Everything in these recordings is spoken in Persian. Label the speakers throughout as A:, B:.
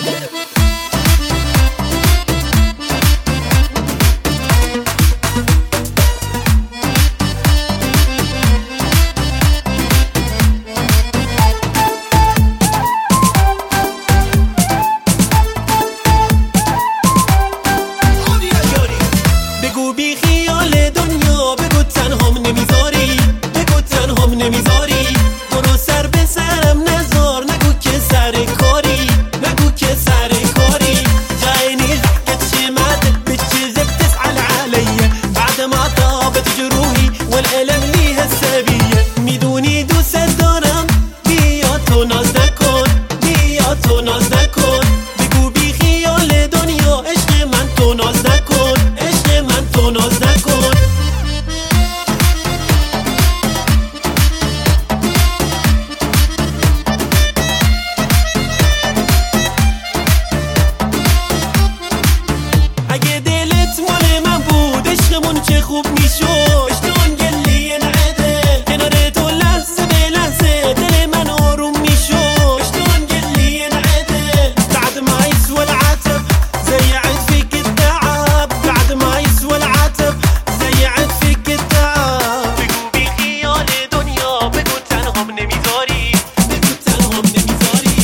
A: بگو بی خیال دنیا، بگو تنهام نمیذاری، بگو تنهام نمیذاری. برو سر به سرم نذار، نگو که سر کاری، نگو که سر کاری. جايني ضحكة شماتك بالجزء بتسأل علي بعد ما طابت جروحي والألم ليها السبية. میدونی دوست دارم، بیا تو ناز نکن، بیا تو ناز نکن. بگو بی خیال دنیا، عشق من تو ناز نکن، عشق من تو ناز نکن. اگه دلت مال من بود عشقمون چه خوب میشد. اشتون گلی نعدل کنار تو لحظه به لحظه دل من آروم میشد. اشتون گلی نعدل بعد ما يسوى العتب زيعت فيك التعب، بعد ما يسوى العتب زيعت فيك التعب. بگو بی خیال دنیا، بگو تنهام نمیذاری، بگو تنهام نمیذاری.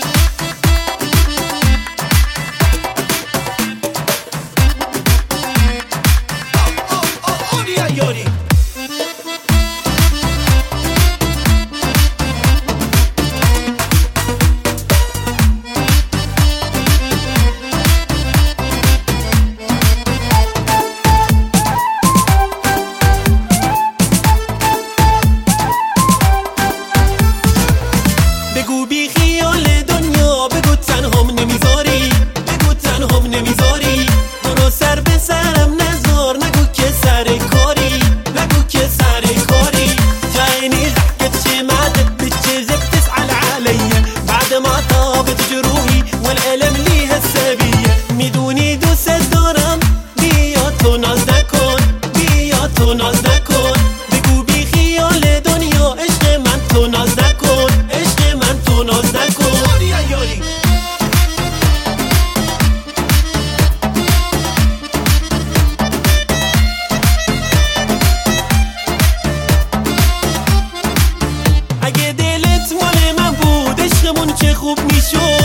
A: یاری بگو بی خیال دنیا، بگو تنهام نمیذاری، بگو تنهام نمیذاری. برو سر به سرم نذار، نگو که سر کاری، نگو که سر کاری. جايني ضحكة شماتك بالجزء بتسأل علي بعد ما طابت جروحي والألم ليها السبية. میدونی دوست دارم، بیا تو ناز نکن، بیا تو ناز نکن. بگو بی خیال دنیا، عشق من تو ناز نکن، عشق من تو ناز نکن. اگه دلت مال من بود عشقمون چه خوب میشد.